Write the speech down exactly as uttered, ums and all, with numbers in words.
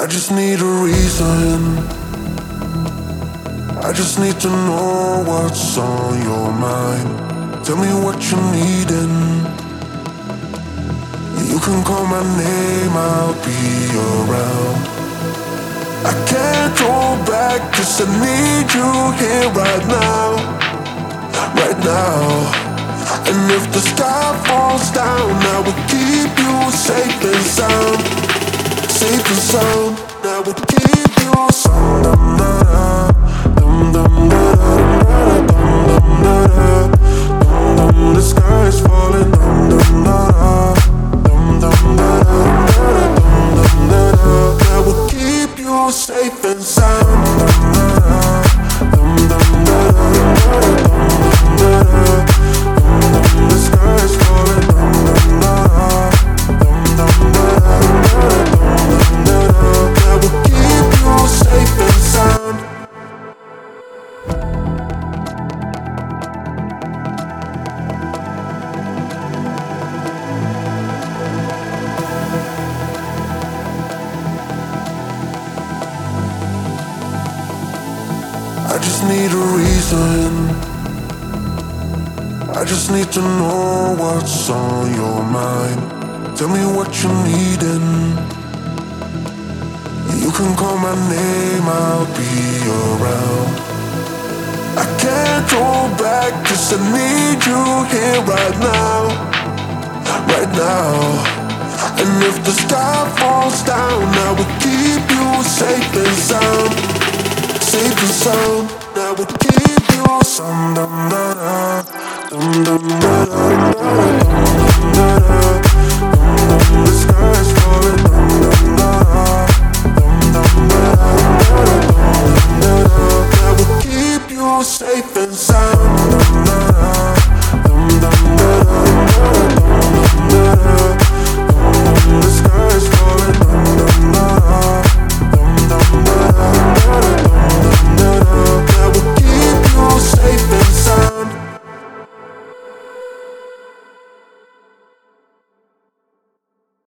I just need a reason. I just need to know what's on your mind. Tell me what you're needing. You can call my name, I'll be around. I can't go back, cause I need you here right now. Right now. And if the sky falls down, I will keep you safe and sound. Safe and sound, I will keep you sound. Dum dum dum dum dum dum. The sky is falling. Dum dum dum dum dum dum. I will keep you safe and sound. Dum dum dum dum. The sky is falling. Dum dum dum. I will keep you safe and sound. I just need a reason. I just need to know what's on your mind. Tell me what you're needing. You can call my name, I'll be around. I can't go back, cause I need you here right now. Right now. And if the sky falls down, I will keep you safe and sound. Safe and sound, I will keep you sound. Dum da da, dum dum da da, dum da da. The sky is falling. Dum da da, dum dum da da, dum da da. I will keep you safe and sound. Dum da da.